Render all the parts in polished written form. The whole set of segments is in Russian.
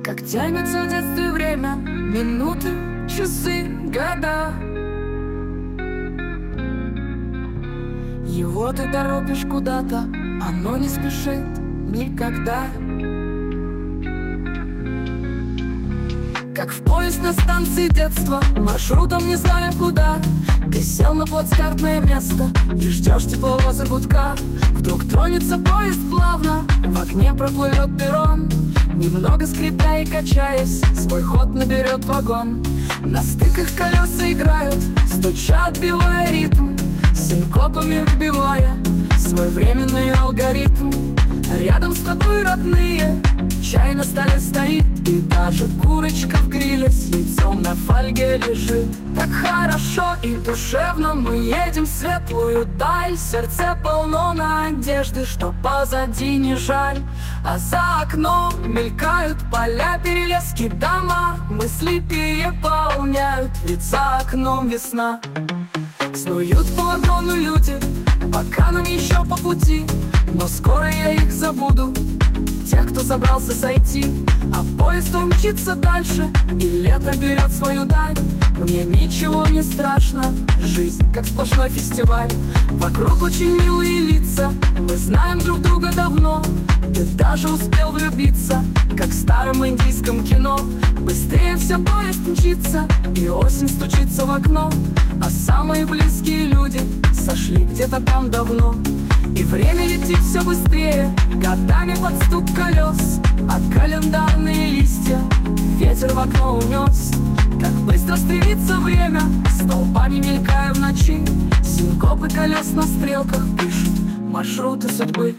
Как тянется в детстве время, минуты, часы, года. Его ты торопишь куда-то, оно не спешит никогда. Как в поезд на станции детства, маршрутом не зная куда. Ты сел на плацкартное место и ждешь тепловоза гудка. Вдруг тронется поезд плавно, в окне проплывет перрон. Немного скрипя и качаясь, свой ход наберет вагон. На стыках колеса играют, стуча, отбивая ритм, синкопами вбивая свой временный алгоритм. Рядом с тобой родные, чай на столе стоит, и даже курочка в гриле с яйцом на фольге лежит. Так хорошо и душевно мы едем в светлую даль. Сердце полно надежды, что позади не жаль. А за окном мелькают поля, перелески, дома. Мысли переполняют, ведь за окном весна. Снуют по вагону люди, пока нам еще по пути, но скоро я их забуду, тех, кто собрался сойти. А поезд умчится дальше, и лето берет свою даль. Мне ничего не страшно, жизнь как сплошной фестиваль. Вокруг очень милые лица, мы знаем друг друга давно. Ты даже успел влюбиться, как в старом индийском кино. Быстрее все поезд мчится, и осень стучится в окно. А самые близкие люди сошли где-то там давно. И время летит все быстрее, годами под стук колес. А календарные листья ветер в окно унес. Как быстро стремится время, столбами мелькая в ночи. Синкопы колес на стрелках пишут маршруты судьбы.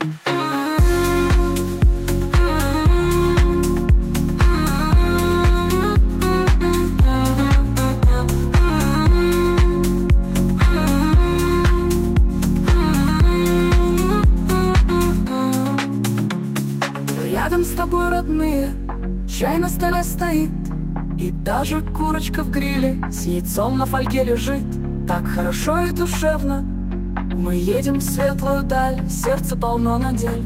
Рядом с тобой родные, чай на столе стоит, и даже курочка в гриле с яйцом на фольге лежит. Так хорошо и душевно мы едем в светлую даль. Сердце полно надежд,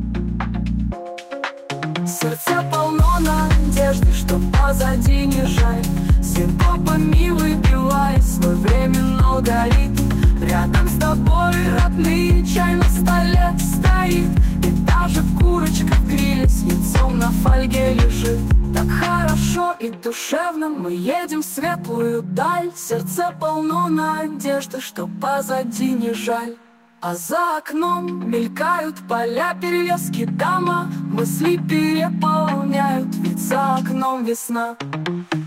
сердце полно надежды, что позади не жаль. Синкопами выбивая свой временный алгоритм. Рядом с тобой родные, чай на столе стоит, и даже курочка в гриле с яйцом на фольге лежит. Так хорошо и душевно мы едем в светлую даль. Сердце полно надежды, что позади не жаль. А за окном мелькают поля, перелески, дома. Мысли переполняют, ведь за окном весна.